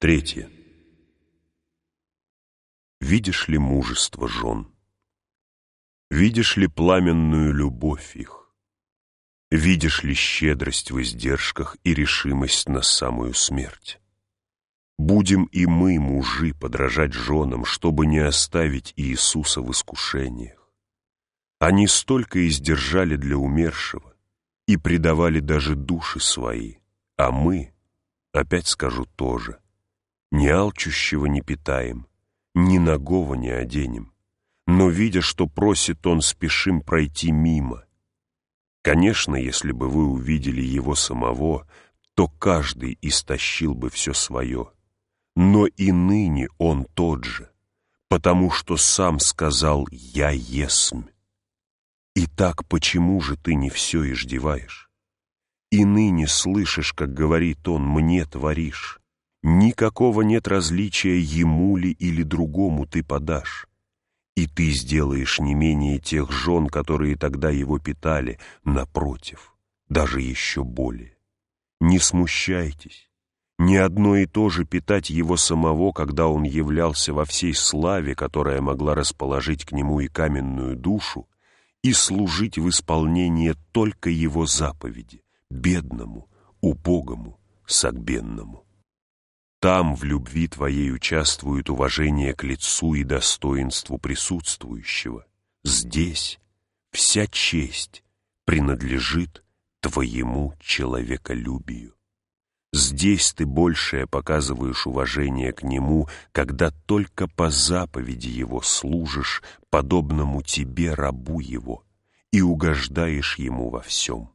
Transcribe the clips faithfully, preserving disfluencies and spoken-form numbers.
Третье. Видишь ли мужество жен? Видишь ли пламенную любовь их? Видишь ли щедрость в издержках и решимость на самую смерть? Будем и мы, мужи, подражать женам, чтобы не оставить Иисуса в искушениях. Они столько издержали для умершего и предавали даже души свои, а мы, опять скажу тоже, ни алчущего не питаем, ни нагого не оденем, но, видя, что просит он, спешим пройти мимо. Конечно, если бы вы увидели его самого, то каждый истощил бы все свое. Но и ныне он тот же, потому что сам сказал «Я есмь». Итак, почему же ты не все иждеваешь? И ныне слышишь, как говорит он, «Мне творишь». Никакого нет различия, ему ли или другому ты подашь. И ты сделаешь не менее тех жен, которые тогда его питали, напротив, даже еще более. Не смущайтесь, не одно и то же питать его самого, когда он являлся во всей славе, которая могла расположить к нему и каменную душу, и служить в исполнение только его заповеди, бедному, убогому, согбенному. Там в любви твоей участвует уважение к лицу и достоинству присутствующего. Здесь вся честь принадлежит твоему человеколюбию. Здесь ты большее показываешь уважение к нему, когда только по заповеди его служишь, подобному тебе, рабу его, и угождаешь ему во всем.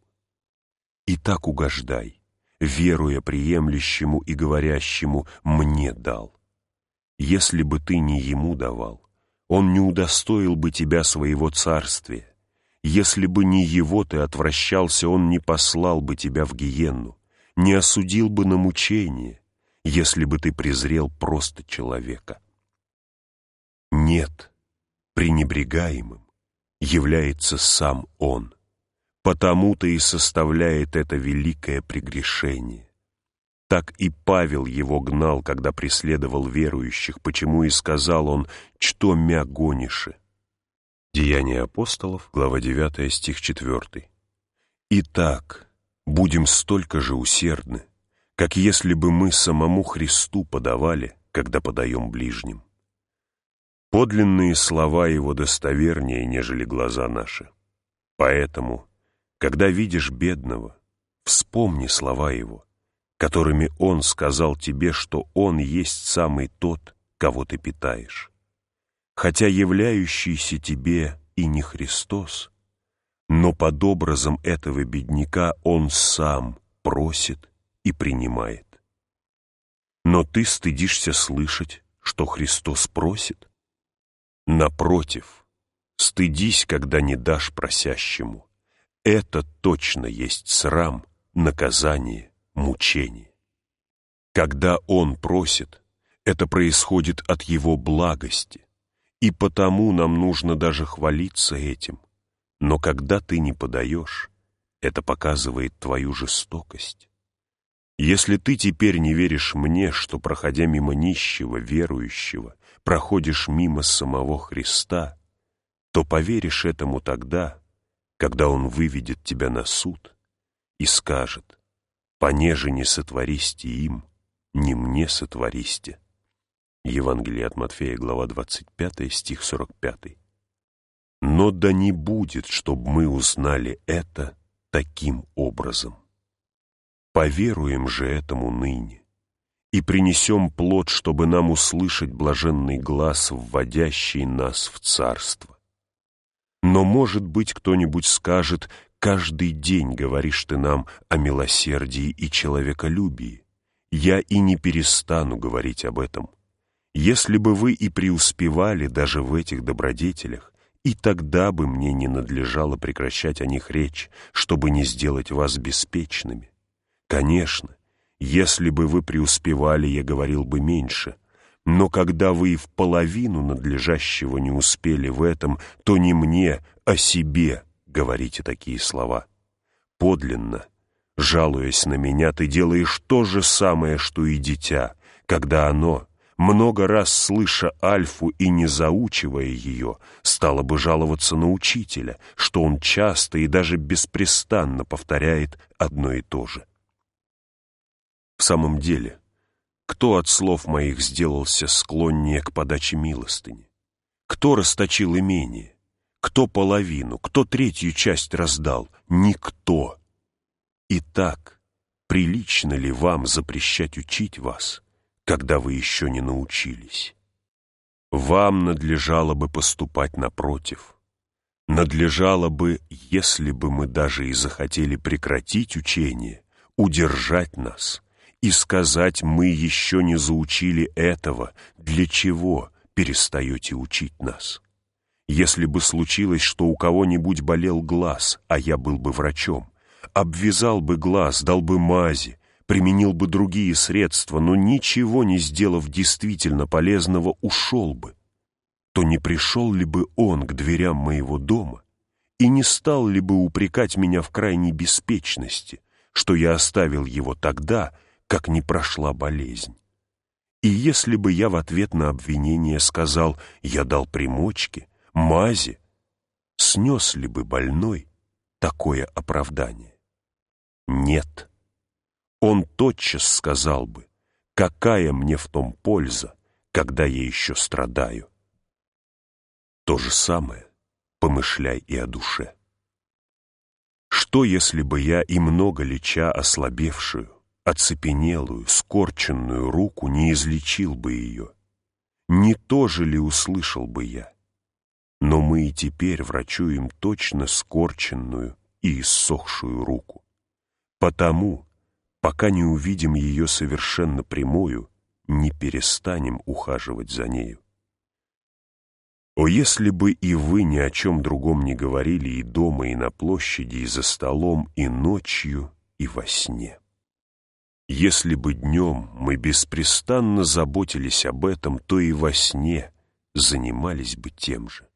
И так угождай, веруя приемлющему и говорящему «мне дал». Если бы ты не ему давал, он не удостоил бы тебя своего царствия. Если бы не его ты отвращался, он не послал бы тебя в гиенну, не осудил бы на мучение, если бы ты презрел просто человека. Нет, пренебрегаемым является сам он. Потому-то и составляет это великое прегрешение. Так и Павел его гнал, когда преследовал верующих, почему и сказал он «Что мя гониши?» Деяния апостолов, глава девятая, стих четвёртый. Итак, будем столько же усердны, как если бы мы самому Христу подавали, когда подаем ближним. Подлинные слова его достовернее, нежели глаза наши. Поэтому, когда видишь бедного, вспомни слова его, которыми он сказал тебе, что он есть самый тот, кого ты питаешь. Хотя являющийся тебе и не Христос, но под образом этого бедняка он сам просит и принимает. Но ты стыдишься слышать, что Христос просит? Напротив, стыдись, когда не дашь просящему. Это точно есть срам, наказание, мучение. Когда он просит, это происходит от его благости, и потому нам нужно даже хвалиться этим. Но когда ты не подаешь, это показывает твою жестокость. Если ты теперь не веришь мне, что, проходя мимо нищего, верующего, проходишь мимо самого Христа, то поверишь этому тогда, когда он выведет тебя на суд и скажет: «Понеже не сотвористе им, не мне сотвористе». Евангелие от Матфея, глава двадцать пятая, стих сорок пятый. Но да не будет, чтобы мы узнали это таким образом. Поверуем же этому ныне и принесем плод, чтобы нам услышать блаженный глас, вводящий нас в царство. Но, может быть, кто-нибудь скажет: «Каждый день говоришь ты нам о милосердии и человеколюбии». Я и не перестану говорить об этом. Если бы вы и преуспевали даже в этих добродетелях, и тогда бы мне не надлежало прекращать о них речь, чтобы не сделать вас беспечными. Конечно, если бы вы преуспевали, я говорил бы меньше, но когда вы и в половину надлежащего не успели в этом, то не мне, а себе говорите такие слова. Подлинно, жалуясь на меня, ты делаешь то же самое, что и дитя, когда оно, много раз слыша альфу и не заучивая ее, стало бы жаловаться на учителя, что он часто и даже беспрестанно повторяет одно и то же. В самом деле, кто от слов моих сделался склоннее к подаче милостыни? Кто расточил имение? Кто половину? Кто третью часть раздал? Никто. Итак, прилично ли вам запрещать учить вас, когда вы еще не научились? Вам надлежало бы поступать напротив. Надлежало бы, если бы мы даже и захотели прекратить учение, удержать нас и сказать: мы еще не заучили этого, для чего перестаете учить нас? Если бы случилось, что у кого-нибудь болел глаз, а я был бы врачом, обвязал бы глаз, дал бы мази, применил бы другие средства, но ничего не сделав действительно полезного, ушел бы, то не пришел ли бы он к дверям моего дома и не стал ли бы упрекать меня в крайней беспечности, что я оставил его тогда, как не прошла болезнь? И если бы я в ответ на обвинение сказал: я дал примочки, мази, снес ли бы больной такое оправдание? Нет. Он тотчас сказал бы: какая мне в том польза, когда я еще страдаю? То же самое помышляй и о душе. Что, если бы я и много леча ослабевшую, оцепенелую, скорченную руку не излечил бы ее? Не то же ли услышал бы я? Но мы и теперь врачуем точно скорченную и иссохшую руку. Потому, пока не увидим ее совершенно прямую, не перестанем ухаживать за нею. О, если бы и вы ни о чем другом не говорили и дома, и на площади, и за столом, и ночью, и во сне! Если бы днем мы беспрестанно заботились об этом, то и во сне занимались бы тем же.